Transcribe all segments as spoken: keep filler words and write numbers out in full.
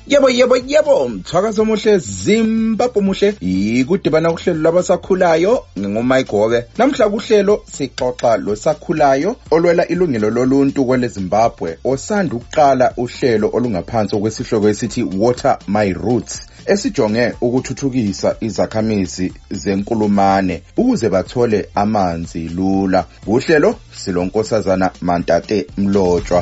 Yebo yebo yebo mthakazo omuhle Zimbabwe muhle ikudibana kuhlelo labasakhulayo ngingumaigobe namhla kuhlelo sixoxa lo sakhulayo olwela ilungelo loluntu kwele Zimbabwe osanda ukuqala uhlelo olungaphansi kwesihloko esithi Water My Roots esijonge ukuthuthukisa izakhamizi zenkulumane ukuze bathole amanzi lula. Uhlelo silonkosazana Mantate Mlotshwa.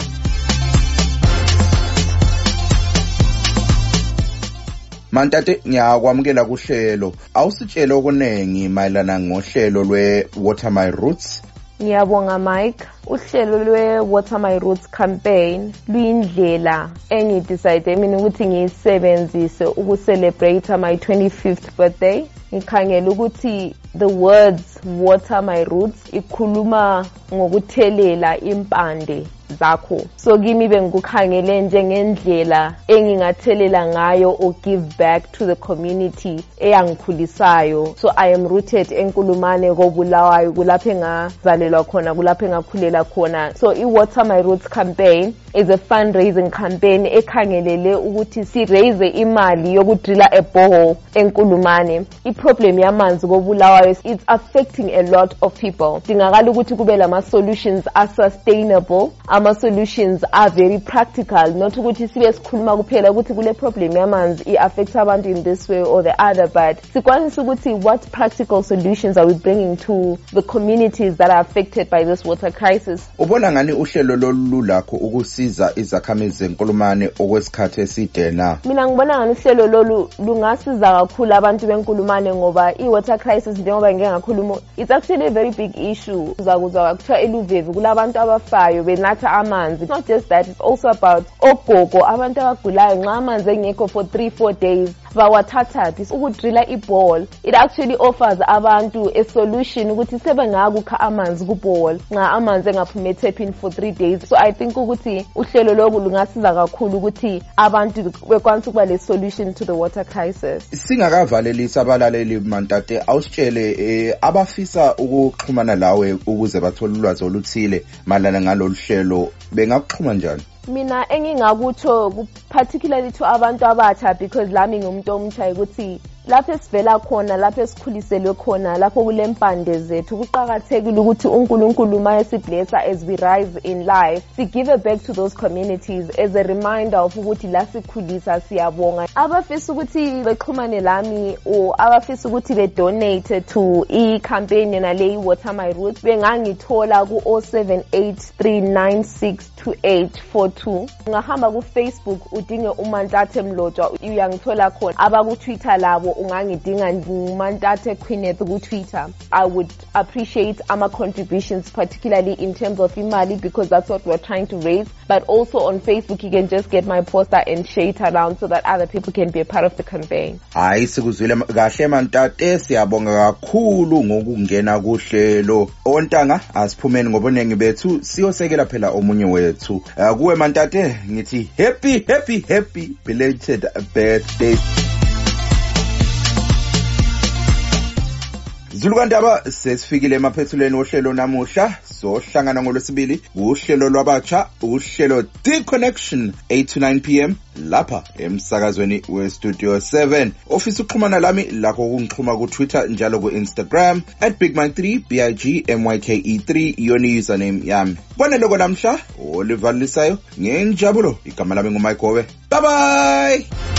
Mantate ngiyakwamukela kuhlelo. Awusitshele okunengi mayelana ngohlelo lwe Water My Roots. Ngiyabonga Mike. Uhlelo lwe Water My Roots campaign luyindlela engidecide mina ukuthi ngiyisebenzise ukucelebrate my twenty-fifth birthday. Ngikhangela ukuthi the words Water My Roots ikhuluma ngokuthelela impande zakho. So kimi bengikukhangele njengendlela engingathelela ngayo or give back to the community eyangikhulisayo. So I am rooted enkulumane koBulawayo kulapho engazalelwa khona kulapho engakhulela khona. So I Water My Roots campaign is a fundraising campaign ekhangelele ukuthi si raise imali yokudrilla a borehole enkulumane. I problem yamanzi koBulawayo it's affecting a lot of people. Dingakala ukuthi kube lama solutions are sustainable. Ama solutions are very practical, not ukuthi sibe sikhuluma kuphela ukuthi kule problem yamanzi I affect abantu in this way or the other, but sikwanisa ukuthi what practical solutions are we bringing to the communities that are affected by this water crisis. Ubona ngani uhlelo lolu lakho ukusiza izakhamizi zenkulumane okwesikhathi eside na? Mina ngibona ngani uhlelo lolu lungasiza kakhulu abantu benkulumane ngoba I water crisis njengoba ngeke ngakhuluma it's actually a very big issue. Uzakuzwa kuthiwa eLuvevu kulabantu abafayo benatha amanzi. It's not just that, it's also about ogogo abantu abagulayo nxa amanzi engekho for three four days bawathatha ukudrilla iball. It actually offers abantu a solution ukuthi sebengakukha amanzi kuball nxa amanzi engaphume tapping for three days. So I think ukuthi uhlelo lokhu lungasiza kakhulu ukuthi abantu bekwanisa ukuba le solution to the water crisis. Singakavalelisa abalaleli Mantate awusitshele eh, abafisa ukuxhumana lawe ukuze bathole ulwazi oluthile malana ngalolu hlelo bengakuxhuma njani? Mina engingakutho particularly to abantu abatsha because lami ngumuntu omtsha ukuthi lapho esivela khona lapho esikhuliselwe khona lapho kulempande zethu kuqhakathekile ukuthi uNkulunkulu mayesiblessa as we rise in life we give it back to those communities as a reminder of ukuthi la sikhulisa siyabonga. Abafisa ukuthi bexhumane lami or abafisa ukuthi be donate to I campaign yona le Water My Roots bengangithola ku zero seven eight three nine six two eight four two. Ungahamba ku Facebook udinge uMantate Mlotshwa uyangithola khona. Aba ku Twitter labo ungangidinga nguMantate Queeneth ku Twitter. I would appreciate ama contributions particularly in terms of imali because that's what we're trying to raise, but also on Facebook you can just get my poster and share it around so that other people can be a part of the campaign. Hayi sikuzwile kahle Mantate siyabonga kakhulu ngokungena kuhlelo. Ontanga asiphumeni ngobonengi bethu siyosekela phela omunye wethu. Kuwe Mantate ngithi happy happy happy belated birthday. Zulukandaba sesifikile emaphethulweni ohlelo namuhla sohlangana ngolwesibili uhlelo lwabatsha uhlelo The Connection eight to nine p m lapha emsakazweni we Studio seven. Ofisa uxhumana lami lakho ungixhuma ku Twitter njalo ku Instagram at big mike three b i g m y k e three yona username yami. Bona lokho namhla Oliver Lisayo ngenjabulo igama lami nguMaigobe. Bye bye.